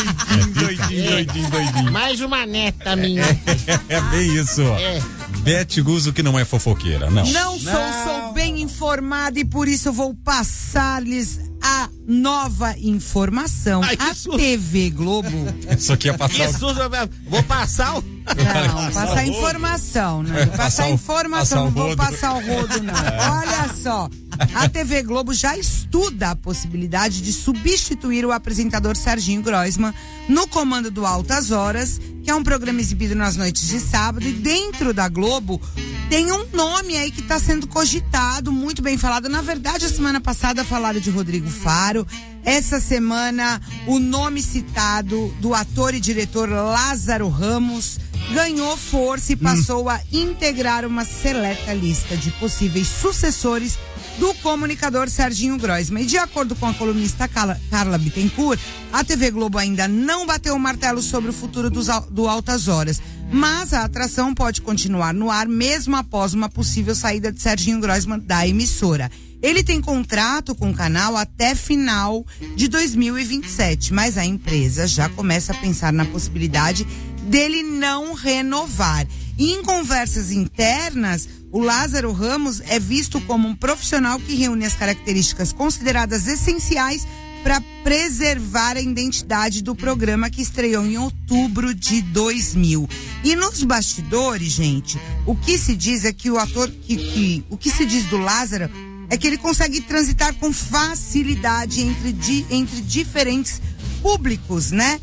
doidinho. Mais uma neta minha. É bem isso. Beth Guzzo, que não é fofoqueira, não. Não sou bem informada e por isso eu vou passar-lhes a nova informação. A TV Globo. Isso aqui é passar. Vou passar o. Não, passar informação, né? Passar informação, não vou passar o rodo, não. Olha só, a TV Globo já estuda a possibilidade de substituir o apresentador Serginho Groisman no comando do Altas Horas, que é um programa exibido nas noites de sábado, e dentro da Globo tem um nome aí que está sendo cogitado, muito bem falado. Na verdade, a semana passada falaram de Rodrigo Faro. Essa semana, o nome citado do ator e diretor Lázaro Ramos ganhou força e passou a integrar uma seleta lista de possíveis sucessores do comunicador Serginho Groisman. E de acordo com a colunista Carla Bittencourt, a TV Globo ainda não bateu o martelo sobre o futuro do Altas Horas, mas a atração pode continuar no ar mesmo após uma possível saída de Serginho Groisman da emissora. Ele tem contrato com o canal até final de 2027, mas a empresa já começa a pensar na possibilidade dele não renovar. E em conversas internas, o Lázaro Ramos é visto como um profissional que reúne as características consideradas essenciais para preservar a identidade do programa, que estreou em outubro de 2000. E nos bastidores, gente, o que se diz é que o ator, o que se diz do Lázaro é que ele consegue transitar com facilidade entre diferentes públicos, né?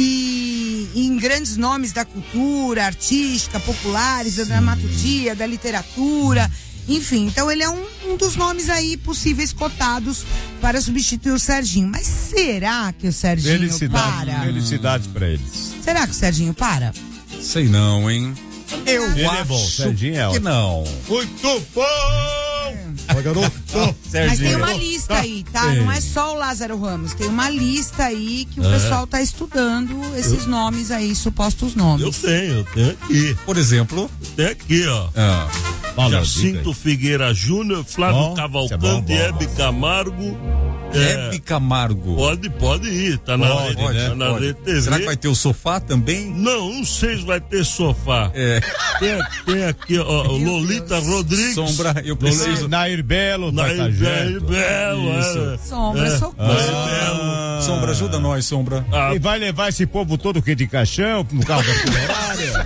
E em grandes nomes da cultura artística, populares, da dramaturgia, da literatura, enfim. Então ele é um dos nomes aí possíveis cotados para substituir o Serginho. Mas será que o Serginho para? Felicidades para eles. Será que o Serginho para? Sei não, hein? Eu acho é bom. Serginho é que não. Muito bom! Garoto. Mas tem uma lista aí, tá? Não é só o Lázaro Ramos, tem uma lista aí que o pessoal tá estudando esses nomes aí, supostos nomes. Eu tenho aqui. Por exemplo? Tem aqui, ó. Jacinto Figueira Júnior, Flávio Cavalcante, Hebe Camargo, Hebe Camargo. Pode ir, tá na rede, pode, né? Tá na rede TV. Será que vai ter o sofá também? Não sei se vai ter sofá. Tem aqui, ó, Lolita Rodrigues. Sombra, eu preciso. Nair Belo, Nair Belo, Sombra, socorro. Sombra, ajuda nós, Sombra. E vai levar esse povo todo que de caixão no carro da funerária?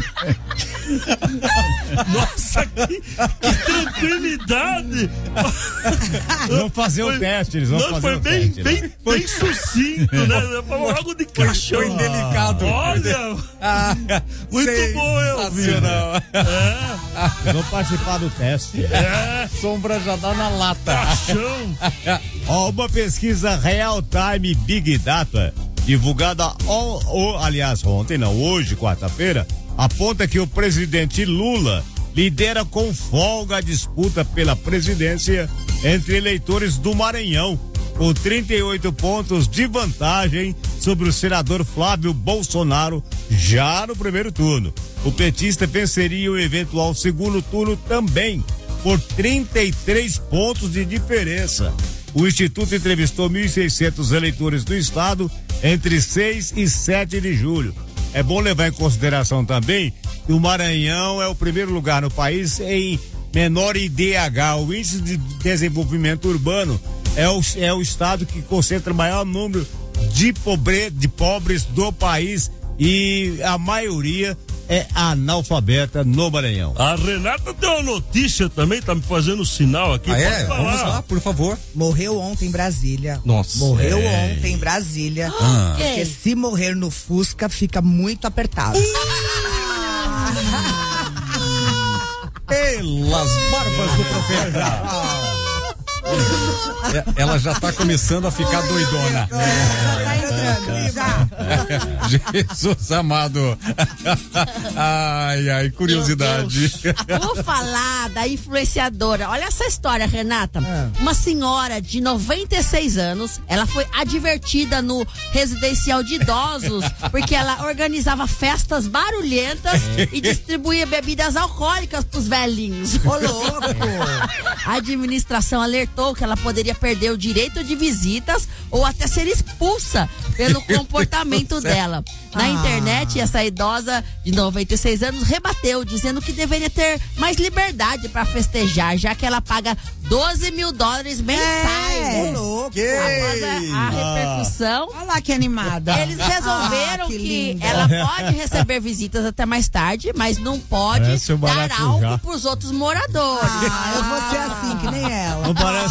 Nossa, que tranquilidade! Vão fazer o teste, eles vão fazer o teste. Bem sucinto, né? Falou algo de caixão. Foi delicado. Olha! Muito bom, Elvio. Eles vão participar do teste. Sombra já dá na lata. Caixão. Ó, uma pesquisa Real Time Big Data, divulgada hoje, quarta-feira, aponta que o presidente Lula lidera com folga a disputa pela presidência entre eleitores do Maranhão, com 38 pontos de vantagem sobre o senador Flávio Bolsonaro já no primeiro turno. O petista venceria o eventual segundo turno também, por 33 pontos de diferença. O Instituto entrevistou 1.600 eleitores do estado entre 6 e 7 de julho. É bom levar em consideração também que o Maranhão é o primeiro lugar no país em menor IDH, o Índice de Desenvolvimento Urbano. É o estado que concentra o maior número de pobres do país e a maioria é analfabeta no Maranhão. A Renata tem uma notícia também, tá me fazendo sinal aqui. Vamos lá, por favor. Morreu ontem em Brasília. Nossa. Morreu ontem em Brasília. Porque se morrer no Fusca, fica muito apertado. Pelas barbas do profeta. Ela já tá começando a ficar doidona. Jesus amado. Ai, curiosidade. Vou falar da influenciadora. Olha essa história, Renata. Uma senhora de 96 anos, ela foi advertida no residencial de idosos porque ela organizava festas barulhentas e distribuía bebidas alcoólicas pros velhinhos. Ô, louco! A administração alertou que ela poderia perder o direito de visitas ou até ser expulsa pelo comportamento dela. Na internet, essa idosa de 96 anos rebateu, dizendo que deveria ter mais liberdade para festejar, já que ela paga $12 mil mensais. Louco. Após a repercussão, Olha lá que animada. eles resolveram que linda. ela pode receber visitas até mais tarde, mas não pode dar algo pros outros moradores. Eu vou ser assim, que nem ela.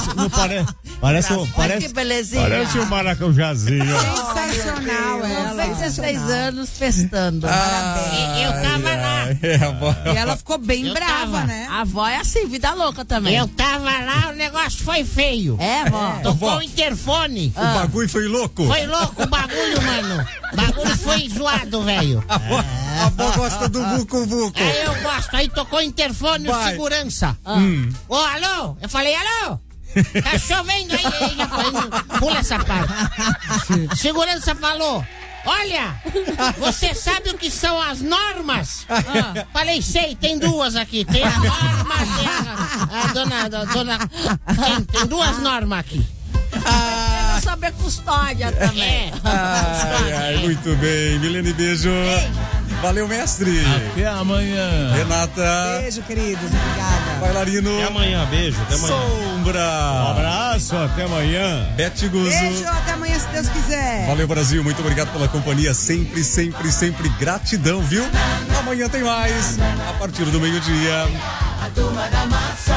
Olha que belezinha. Parece um maracujazinho. Sensacional ela. 96 anos festando. Parabéns. Eu tava lá. E ela ficou bem brava, né? A avó é assim, vida louca também. Eu tava lá, o negócio foi feio. É, vó? Tocou o interfone. O bagulho foi louco? Foi louco o bagulho, mano. O bagulho foi zoado, velho. A avó gosta do vucu-vucu. Aí eu gosto. Aí tocou o interfone, o segurança. Ô, alô? Eu falei, alô? Tá chovendo aí, já foi. Pula essa parte. Segurança falou: olha, você sabe o que são as normas? Falei, sei, tem duas aqui. Tem a norma, tem dona tem duas normas aqui. Quero saber custódia também. Muito bem, Milene, beijo. Valeu, mestre. Até amanhã. Renata. Beijo, queridos. Obrigada. Bailarino. Até amanhã, beijo. Até amanhã. Sombra. Um abraço, até amanhã. Bete Guzo. Beijo, até amanhã, se Deus quiser. Valeu, Brasil. Muito obrigado pela companhia. Sempre, sempre, sempre gratidão, viu? Amanhã tem mais. A partir do meio-dia. A turma da massa.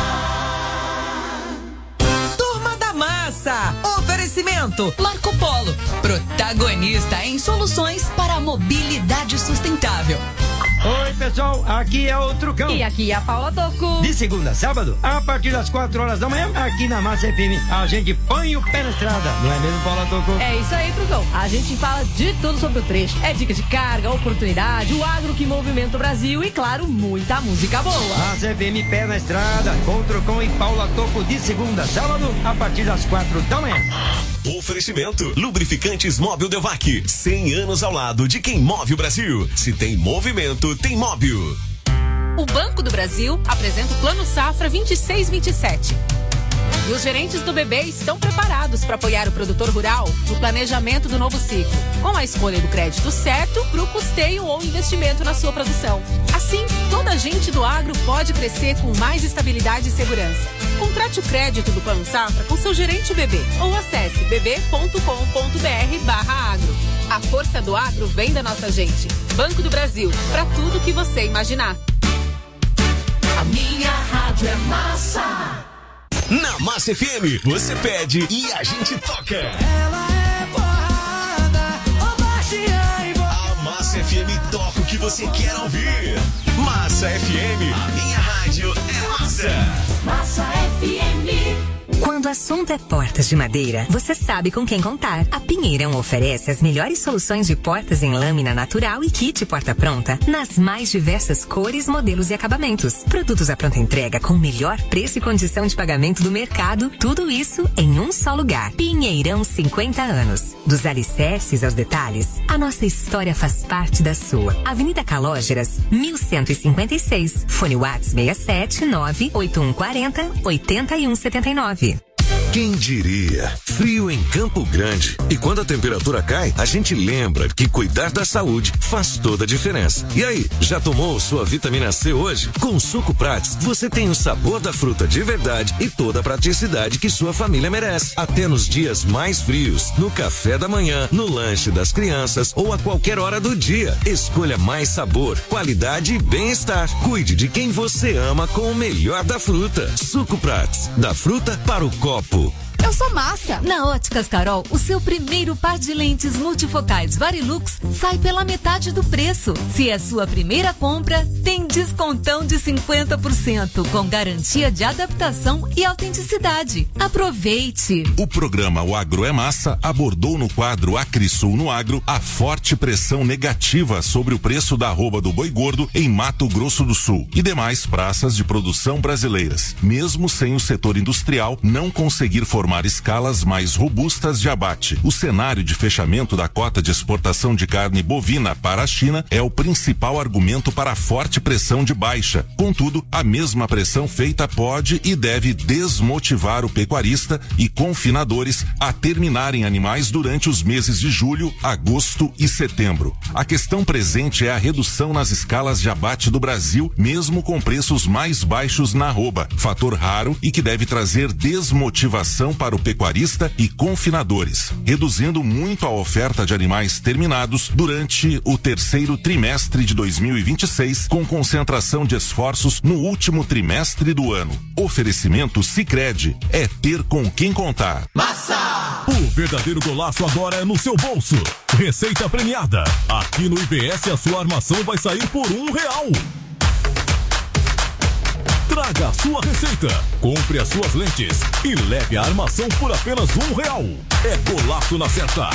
Turma da Massa. Oferecimento Marco Polo, protagonista em soluções para a mobilidade sustentável. Oi, pessoal, aqui é o Trucão. E aqui é a Paula Toco. De segunda a sábado, a partir das 4 horas da manhã, aqui na Massa FM, a gente põe o pé na estrada. Não é mesmo, Paula Toco? É isso aí, Trucão. A gente fala de tudo sobre o trecho. É dica de carga, oportunidade, o agro que movimenta o Brasil e, claro, muita música boa. Massa FM, pé na estrada, com Trucão e Paula Toco, de segunda a sábado, a partir das 4 da manhã. Oferecimento Lubrificantes Móbil Delvac, 100 anos ao lado de quem move o Brasil. Se tem movimento, tem Móbil. O Banco do Brasil apresenta o Plano Safra 26-27. E os gerentes do BB estão preparados para apoiar o produtor rural no planejamento do novo ciclo, com a escolha do crédito certo para o custeio ou investimento na sua produção. Assim, toda a gente do agro pode crescer com mais estabilidade e segurança. Contrate o crédito do Plano Safra com seu gerente BB ou acesse bb.com.br/agro. A força do agro vem da nossa gente. Banco do Brasil, para tudo que você imaginar. A minha rádio é massa. Na Massa FM, você pede e a gente toca. Ela é porrada, ô baixinha e A Massa FM toca o que você quer ouvir. Massa FM, a minha rádio é massa. Massa FM. Quando o assunto é portas de madeira, você sabe com quem contar. A Pinheirão oferece as melhores soluções de portas em lâmina natural e kit porta-pronta nas mais diversas cores, modelos e acabamentos. Produtos à pronta entrega com o melhor preço e condição de pagamento do mercado. Tudo isso em um só lugar. Pinheirão, 50 anos. Dos alicerces aos detalhes, a nossa história faz parte da sua. Avenida Calógeras, 1156. Fone WhatsApp 679-8140-8179. Quem diria? Frio em Campo Grande. E quando a temperatura cai, a gente lembra que cuidar da saúde faz toda a diferença. E aí, já tomou sua vitamina C hoje? Com o Suco Prats, você tem o sabor da fruta de verdade e toda a praticidade que sua família merece. Até nos dias mais frios, no café da manhã, no lanche das crianças ou a qualquer hora do dia. Escolha mais sabor, qualidade e bem-estar. Cuide de quem você ama com o melhor da fruta. Suco Prats, da fruta para o copo. Eu sou Massa. Na Óticas Carol, o seu primeiro par de lentes multifocais Varilux sai pela metade do preço. Se é sua primeira compra, tem descontão de 50%, com garantia de adaptação e autenticidade. Aproveite! O programa O Agro é Massa abordou no quadro Acrisul no Agro a forte pressão negativa sobre o preço da arroba do boi gordo em Mato Grosso do Sul e demais praças de produção brasileiras, mesmo sem o setor industrial não conseguir formar escalas mais robustas de abate. O cenário de fechamento da cota de exportação de carne bovina para a China é o principal argumento para a forte pressão de baixa. Contudo, a mesma pressão feita pode e deve desmotivar o pecuarista e confinadores a terminarem animais durante os meses de julho, agosto e setembro. A questão presente é a redução nas escalas de abate do Brasil, mesmo com preços mais baixos na arroba, fator raro e que deve trazer desmotivação para o pecuarista e confinadores, reduzindo muito a oferta de animais terminados durante o terceiro trimestre de 2026, com concentração de esforços no último trimestre do ano. Oferecimento Sicredi, é ter com quem contar. Massa! O verdadeiro golaço agora é no seu bolso. Receita premiada. Aqui no IBS a sua armação vai sair por R$1. Traga a sua receita, compre as suas lentes e leve a armação por apenas R$1. É golaço na certa.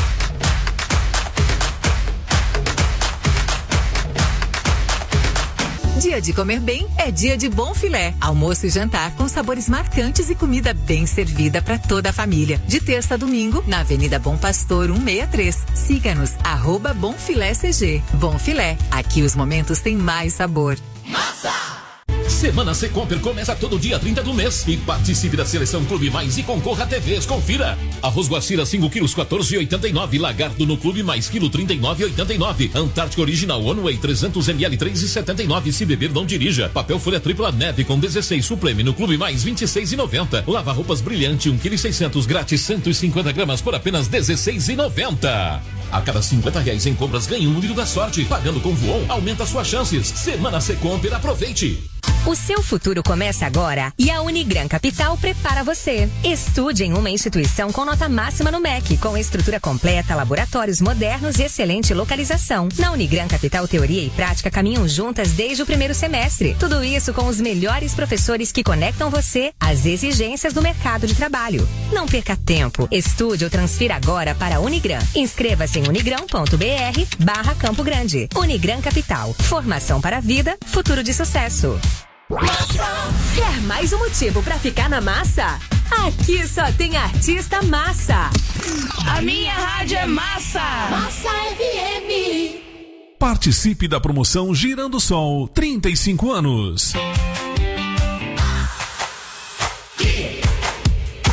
Dia de comer bem é dia de Bom Filé. Almoço e jantar com sabores marcantes e comida bem servida para toda a família. De terça a domingo, na Avenida Bom Pastor 163. Siga-nos, @BomFiléCG. Bom Filé, aqui os momentos têm mais sabor. Massa! Semana Secomper começa todo dia 30 do mês e participe da Seleção Clube Mais e concorra a TVs. Confira. Arroz Guacira 5 quilos 14,89. Lagarto no Clube Mais quilo 39,89. Antártica Original One Way 300 ml 3,79. Se beber não dirija. Papel folha tripla neve com 16 Supreme no Clube Mais 26,90. Lava roupas Brilhante 1,6 kg grátis 150 gramas por apenas 16,90. A cada R$50 em compras ganhe um número da sorte. Pagando com Voon aumenta suas chances. Semana Secomper, aproveite. O seu futuro começa agora e a Unigran Capital prepara você. Estude em uma instituição com nota máxima no MEC, com estrutura completa, laboratórios modernos e excelente localização. Na Unigran Capital, teoria e prática caminham juntas desde o primeiro semestre. Tudo isso com os melhores professores que conectam você às exigências do mercado de trabalho. Não perca tempo. Estude ou transfira agora para a Unigran. Inscreva-se em unigrão.br/Campo Grande. Unigran Capital. Formação para a vida, futuro de sucesso. Massa! Quer mais um motivo pra ficar na massa? Aqui só tem artista massa. A minha rádio é massa. Massa FM. Participe da promoção Girando Sol 35 anos.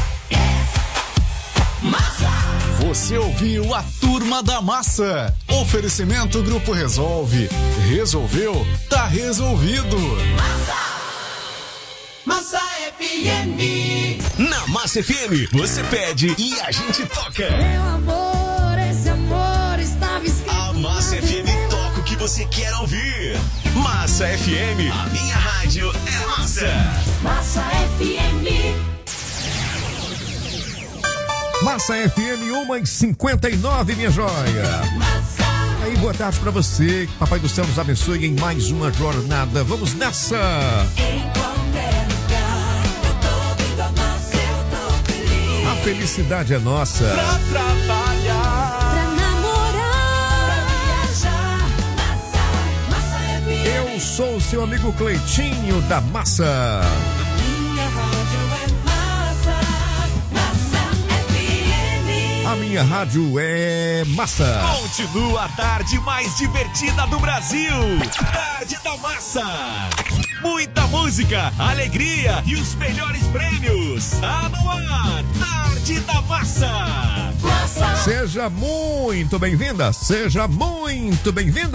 Você ouviu a Turma da Massa. Oferecimento Grupo Resolve. Resolveu? Tá resolvido. Massa FM. Na Massa FM, você pede e a gente toca. Meu amor, esse amor estava escrito. A Massa FM toca o que você quer ouvir. Massa FM, a minha rádio é massa. Massa FM. Massa FM 1h59, minha joia. Aí, boa tarde pra você. Que Papai do Céu nos abençoe em mais uma jornada. Vamos nessa! Em qualquer lugar, eu tô ouvindo a Massa, eu tô feliz. A felicidade é nossa. Pra trabalhar, pra namorar, pra viajar. Massa FM. Eu sou o seu amigo Cleitinho da Massa. A minha rádio é massa. Continua a tarde mais divertida do Brasil. Tarde da Massa. Muita música, alegria e os melhores prêmios. Tá no ar. Tarde da Massa. Seja muito bem-vinda, seja muito bem-vindo.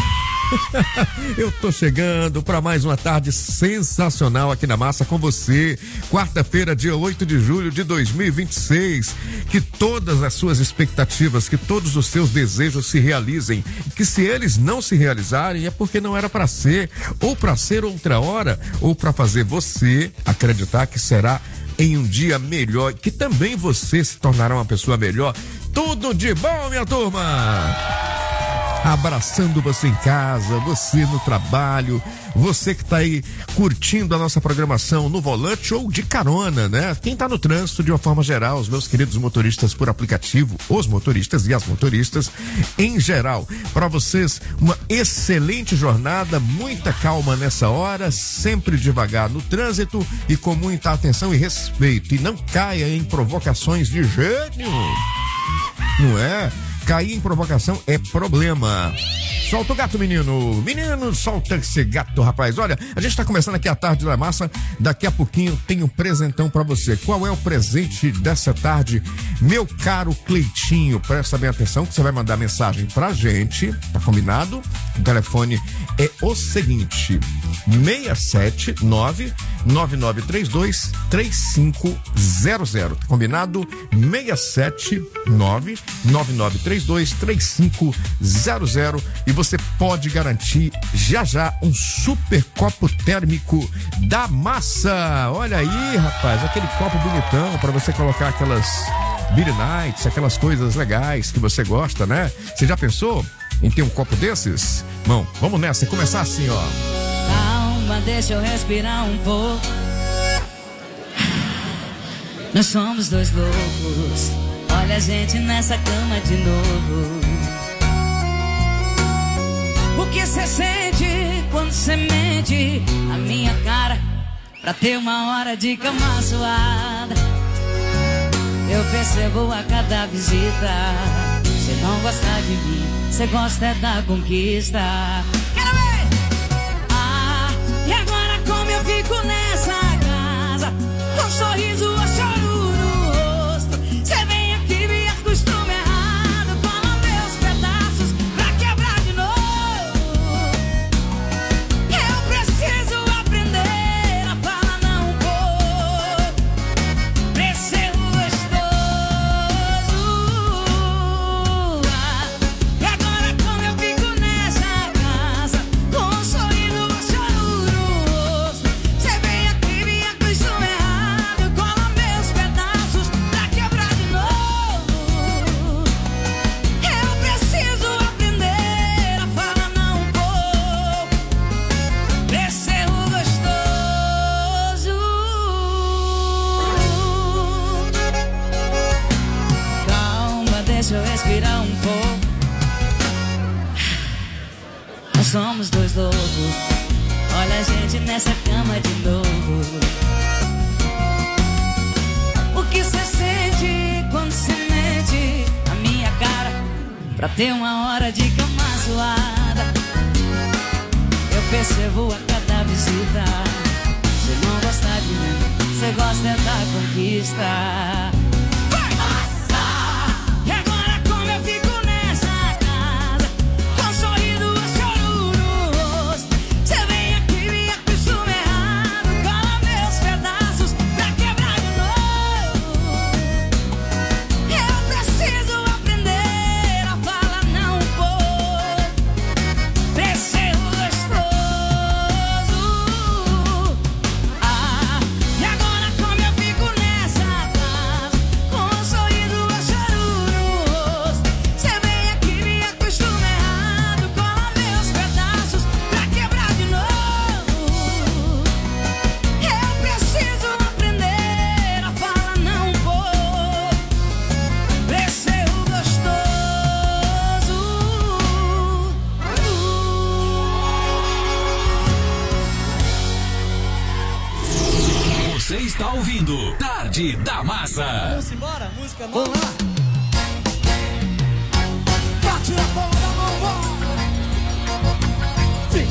Eu tô chegando para mais uma tarde sensacional aqui na Massa com você. Quarta-feira, dia 8 de julho de 2026. Que todas as suas expectativas, que todos os seus desejos se realizem. Que se eles não se realizarem é porque não era para ser, ou para ser outra hora, ou para fazer você acreditar que será em um dia melhor, que também você se tornará uma pessoa melhor. Tudo de bom, minha turma! Abraçando você em casa, você no trabalho, você que tá aí curtindo a nossa programação no volante ou de carona, né? Quem tá no trânsito de uma forma geral, os meus queridos motoristas por aplicativo, os motoristas e as motoristas em geral. Para vocês, uma excelente jornada, muita calma nessa hora, sempre devagar no trânsito e com muita atenção e respeito. E não caia em provocações de jeito nenhum. Não é? Cair em provocação é problema. Solta o gato, menino. Menino, solta esse gato, rapaz. Olha, a gente tá começando aqui a tarde da Massa. Daqui a pouquinho tem um presentão pra você. Qual é o presente dessa tarde? Meu caro Cleitinho, presta bem atenção que você vai mandar mensagem pra gente. Tá combinado? O telefone é o seguinte: 679-9932-3500. Tá combinado? 679-9932-3500. E você pode garantir já um super copo térmico da Massa. Olha aí, rapaz, aquele copo bonitão para você colocar aquelas beer nights, aquelas coisas legais que você gosta, né? Você já pensou em ter um copo desses? Bom, vamos nessa e começar assim, ó. Calma, deixa eu respirar um pouco. Nós somos dois loucos. Olha a gente nessa cama de novo. O que cê sente quando cê mente a minha cara pra ter uma hora de cama suada? Eu percebo a cada visita. Cê não gosta de mim, cê gosta é da conquista. Quero ver! Ah, e agora como eu fico nessa casa, com um sorriso ou choro no rosto? Cê vem aqui e me acostuma errado, cola meus pedaços pra quebrar de novo. Eu preciso aprender a falar não vou, pra ser gostoso. E agora como eu fico nessa casa, com um sorriso ou choro no rosto? Cê vem aqui e me acostuma errado, cola meus pedaços pra quebrar de novo. Eu preciso aprender a falar não vou, pra ser gostoso. Calma, deixa eu respirar um pouco. Nós somos dois loucos. Olha a gente nessa cama de novo. O que cê sente quando cê mente a minha cara pra ter uma hora de cama suada? Eu percebo a cada visita. Cê não gosta de mim, cê gosta é da conquista. Vai! E agora ouvindo Tarde da Massa. Vamos embora, música nova. Vamos lá. Bate na palma da mão, bora. Sim.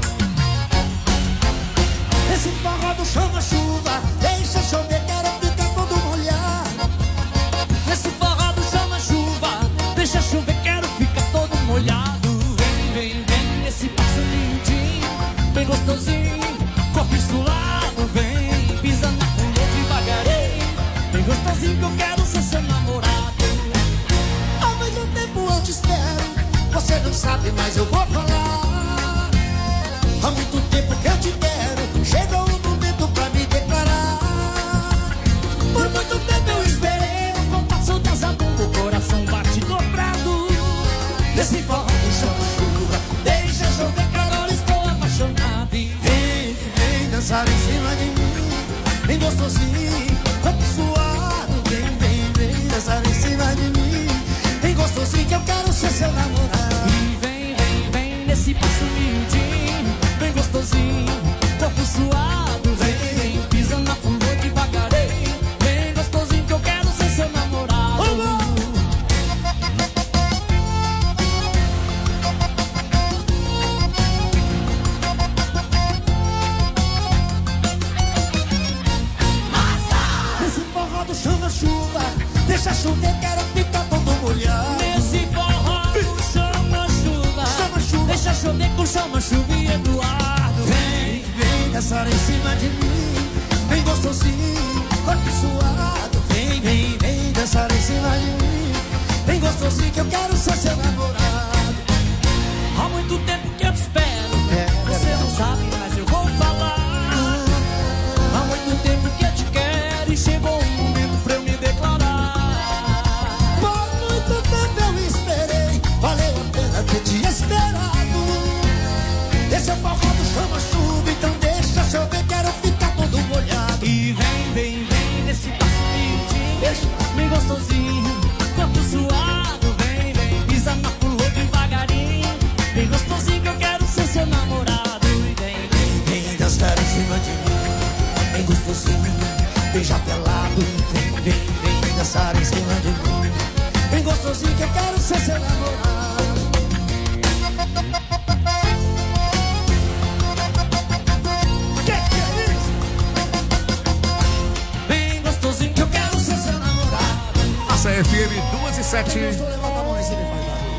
Esse forró do chama chuva, deixa chover, quero ficar todo molhado. Esse forró do chama chuva, deixa chover, quero ficar todo molhado. Vem, vem, vem, esse passo lindinho, bem gostosinho, corpo suado, vem, pisa na rua devagarinho, bem gostosinho que eu quero ser seu namorado. Há muito tempo eu te espero, você não sabe, mas eu vou falar. Há muito tempo que eu te quero, chegou o momento pra me declarar. Por muito tempo eu esperei, o compasso das abundas, o coração bate dobrado. Nesse forró do chama chuva, deixa chover, Carol, estou apaixonado. E vem, vem dançar em cima de mim, bem gostosinho, corpo suado. Vem, vem, vem dançar em cima de mim, bem gostosinho que eu quero ser seu namorado. E vem, vem, vem nesse passo miudinho, bem gostosinho, corpo suado. Vem, vem, pisa na flor devagarinho, bem gostosinho que eu quero ser seu namorado. Nesse forró do chama chuva, deixa chover, quero ficar todo molhado. Nesse forró do chama chuva, deixa chover com chama chuva e Eduardo. Vem, vem dançar em cima de mim, bem gostosinho, corpo suado. Vem, vem, vem dançar em cima de mim, bem gostosinho que eu quero ser seu namorado. Há muito tempo que eu te espero, você não sabe, mas eu vou falar. Há muito tempo que eu te quero e chegou o momento pra eu me declarar. Por muito tempo eu esperei, valeu a pena ter te esperado. Esse é o forró do chama chuva, então deixa chover, quero ficar todo molhado. E vem, vem, vem nesse passo miudinho, bem gostosinho, corpo suado. Vem, vem, pisa na flor devagarinho, bem gostosinho que eu quero ser seu namorado. E vem, vem, vem dançar em cima de mim, bem gostosinho, beija pelado. Vem, vem, vem dançar em cima de mim, bem gostosinho que eu quero ser seu namorado. Que é isso? Bem gostosinho que eu quero ser seu namorado. Massa FM 2 e 7. Levanta a mão aí se ele faz barulho.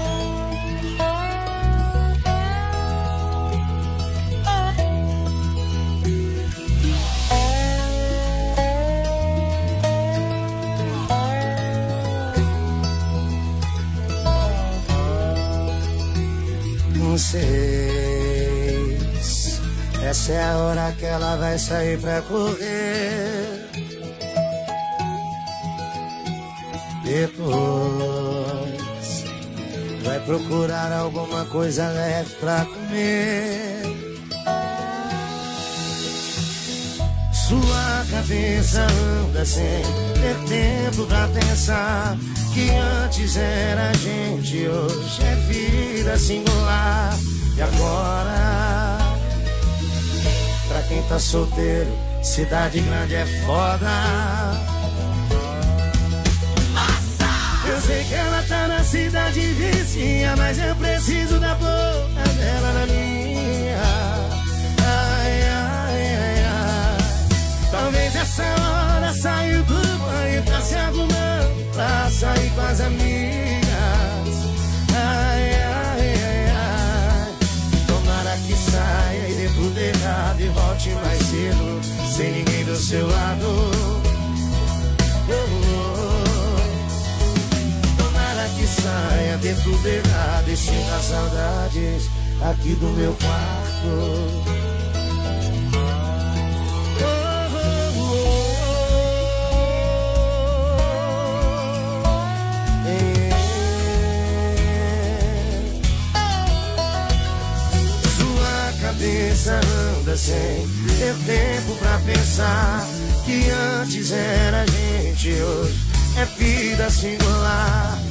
Não sei, essa é a hora que ela vai sair pra correr. Depois vai procurar alguma coisa leve pra comer. Sua cabeça anda sem ter tempo pra pensar que antes era a gente, hoje é vida singular. E agora, pra quem tá solteiro, cidade grande é foda. Eu sei que ela tá na cidade vizinha, mas eu preciso da boca dela na minha. Ai, ai, ai, ai. Talvez essa hora saiu do banho, tá se arrumando pra sair com as amigas. Ai, ai, ai, ai. Tomara que saia e dê tudo errado e volte mais cedo, sem ninguém do seu lado. Que saia, dê tudo errado e sinta saudades aqui do meu quarto. Sua cabeça anda sem ter tempo pra pensar que antes era a gente, hoje é vida singular.